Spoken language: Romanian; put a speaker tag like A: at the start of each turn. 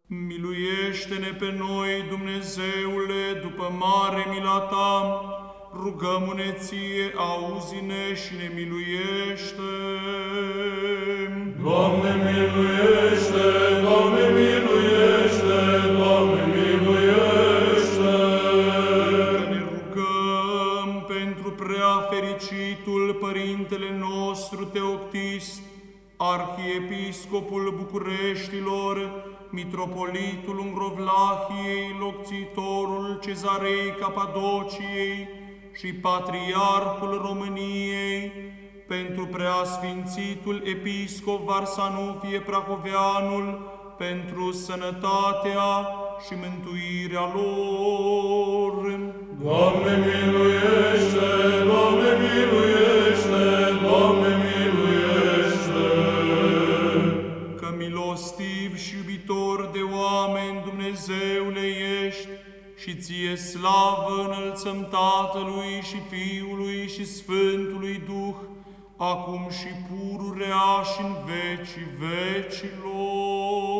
A: Miluiește-ne pe noi, Dumnezeule, după mare mila Ta, rugăm-ne Ție, auzi-ne și ne miluiește.
B: Doamne miluiește, Doamne miluiește, Doamne miluiește.
A: Că ne rugăm pentru prea fericitul Părintele nostru Teoctist, Arhiepiscopul Bucureștilor, Mitropolitul Ungrovlahiei, Locțitorul Cezarei Capadociei și Patriarhul României, pentru preasfințitul Episcop Varsanufie Prahoveanul, pentru sănătatea și mântuirea lor.
B: Doamne miluiește, Doamne miluiește, Doamne miluiește.
A: Că milostiv și iubitor de oameni, Dumnezeule, ești, și Ție slavă înălțăm Tatălui și Fiului și Sfântului Duh, acum și pururea și în vecii vecilor.